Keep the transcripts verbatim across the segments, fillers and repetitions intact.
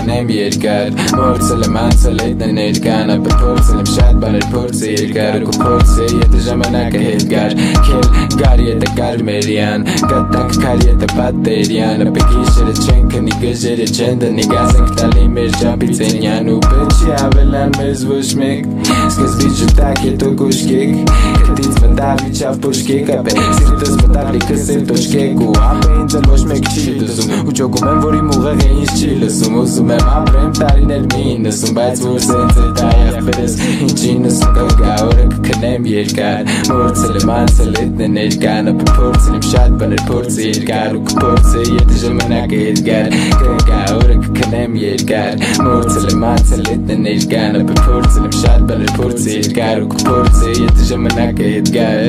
kënem երկար Մորցել եմ անցել այդ ներկան Ապր փորձել եմ շատ բաներ փորձը երկար Ու փորձը եթե ժամանակը հետ գար Քել գար եթե գար մերյան Կատանք կար եթե պատերյան Ապը գիշերը չեն կնի գժերը չեն դնի Գազ ենք տալի մեր ճապից ենյան Ու պեչի ավելան մեզ ոչ մեկ Սկզբի ժուտակ հետո գոշկեք Կտից մտավ իչավ պոշկեք Ապե սիրտս մտավ լիքս էլ տոշկեք Ու ապե ինձ էլ ոչ մեկ չի լսում Ու ճոգում եմ որ իմ ուղեղը ինձ չի լսում Ուզում եմ ապրեմ տարիներ մի նսում Բայց որ սենց է տայախ վերս ինչի նսում Կգա օրը կքնեմ երկար Մորցել եմ անցել էտ ներկան Ապը փորձել եմ շատ բաներ փորձը երկար Ու կփորձը եթե ժամանակը հետ գար Կգա օրը կքնեմ երկար Մորցել եմ անցել էտ ներկան Ապը փորձել եմ շատ բաներ փորձը երկար Ու կփորձը եթե ժամանակը հետ գար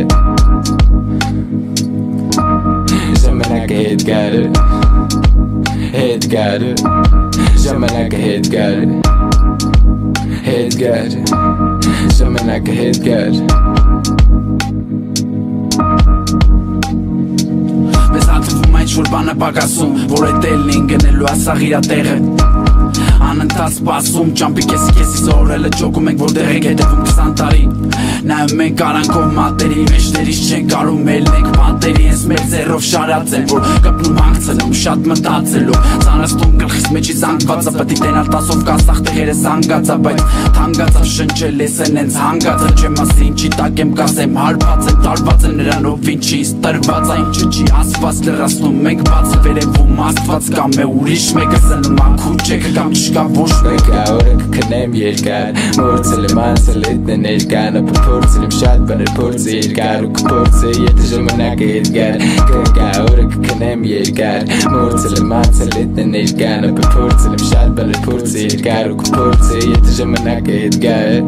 Ժամանակը հետ գար Հետ գար Ժամանակը հետ գար Հետ գար Ժամանակը հետ գար Մեզ հատվում այն շուր բանը պակասում Որ էտ էլնին գնելու ասաղ իրա տեղը Անընդհատ սպասում Ճամպի կեսի կեսի զորելը ճոգում ենք որտեղ եք հետևում քսան տարի Նայում ենք արանքով մատերի Մեջներից չեն կարում ելնենք պատերի Հենց մեր ձեռով շարած են Որ կպնում հանգցնում շատ մտածելով Ծանրաստում գլխիս մեջի զանգվածա Պետի տենալ տասով կաստախ տեղերը զանգացա Բայց թանգացա շնչել ես են ենց հանգացա Չեմ ասի ինչի տակ եմ կասեմ հարբած եմ Տարված եմ նրանով ինչի ստրված Ինչը չի ասված լրացնում ենք բաց Վերևում աստված կամ է ուրիշ մեկը սնում ակուչեքը կամ չկա ոչ Կգա օրը կքնեմ երկար Մորցել եմ անցել էտ ներկան Ապը փորձել եմ շատ բաներ փորձը երկար Ու կփորձը եթե ժամանակը հետ գար Կգա օրը կքնեմ երկար Մորցել եմ անցել էտ ներկան Ապը փորձել եմ շատ բաներ փորձը երկար Ու կփորձը եթե ժամանակը հետ գար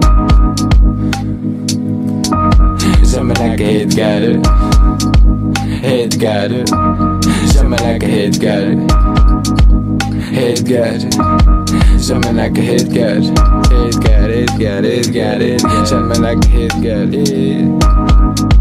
Ժամանակը հետ գար Հետ գար Ժամանակը հետ գար Հետ գար Ժամանակը հետ գար Հետ գար, հետ գար, հետ գար, հետ գար Ժամանակը հետ գար